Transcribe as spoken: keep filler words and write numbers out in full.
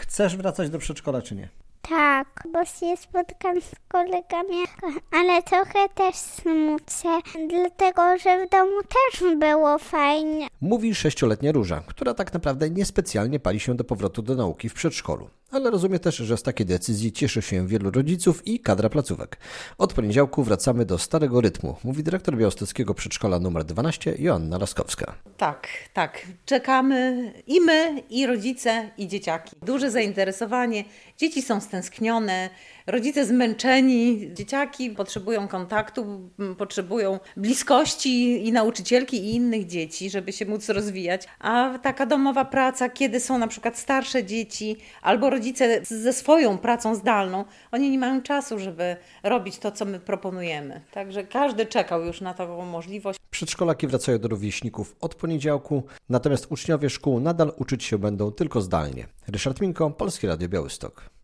Chcesz wracać do przedszkola czy nie? Tak, bo się spotkam z kolegami, ale trochę też smucę, dlatego że w domu też było fajnie. Mówi sześcioletnia Róża, która tak naprawdę niespecjalnie pali się do powrotu do nauki w przedszkolu. Ale rozumie też, że z takiej decyzji cieszy się wielu rodziców i kadra placówek. Od poniedziałku wracamy do starego rytmu, mówi dyrektor białostockiego przedszkola numer dwanaście Joanna Laskowska. Tak, tak. Czekamy i my, i rodzice, i dzieciaki. Duże zainteresowanie. Dzieci są stęsknione, rodzice zmęczeni. Dzieciaki potrzebują kontaktu, potrzebują bliskości i nauczycielki, i innych dzieci, żeby się móc rozwijać. A taka domowa praca, kiedy są na przykład starsze dzieci albo rodzice ze swoją pracą zdalną, oni nie mają czasu, żeby robić to, co my proponujemy. Także każdy czekał już na taką możliwość. Przedszkolaki wracają do rówieśników od poniedziałku, natomiast uczniowie szkół nadal uczyć się będą tylko zdalnie. Ryszard Minko, Polskie Radio Białystok.